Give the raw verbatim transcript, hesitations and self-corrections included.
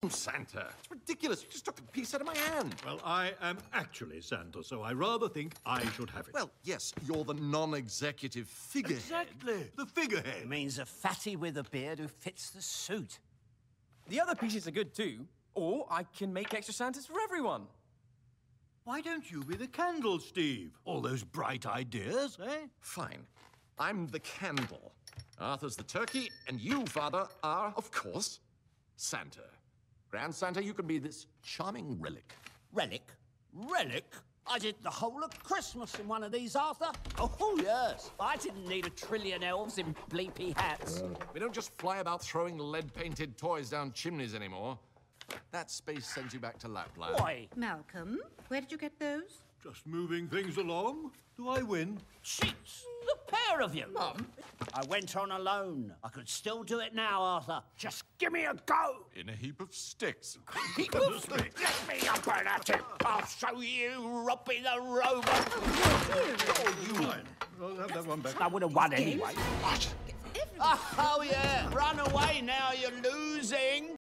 Santa. It's ridiculous. You just took a piece out of my hand. Well, I am actually Santa, so I rather think I should have it. Well, yes, you're the non-executive figurehead. Exactly. The figurehead. It means a fatty with a beard who fits the suit. The other pieces are good too. Or I can make extra Santas for everyone. Why don't you be the candle, Steve? All those bright ideas, eh? Fine. I'm the candle. Arthur's the turkey, and you, Father, are, of course, Santa. Grand Santa, you can be this charming relic. Relic? Relic? I did the whole of Christmas in one of these, Arthur. Oh, yes. I didn't need a trillion elves in bleepy hats. We don't just fly about throwing lead-painted toys down chimneys anymore. That space sends you back to Lapland. Why? Malcolm, where did you get those? Just moving things along. Do I win? Cheats! The pair of you! Mum? I went on alone. I could still do it now, Arthur. Just give me a go! In a heap of sticks. Heap of sticks? Let me up and at it! I'll show you, Robbie the Rover! Oh, you won. I'll have that one back. I would have won anyway. What? Oh, yeah! Run away now, you're losing!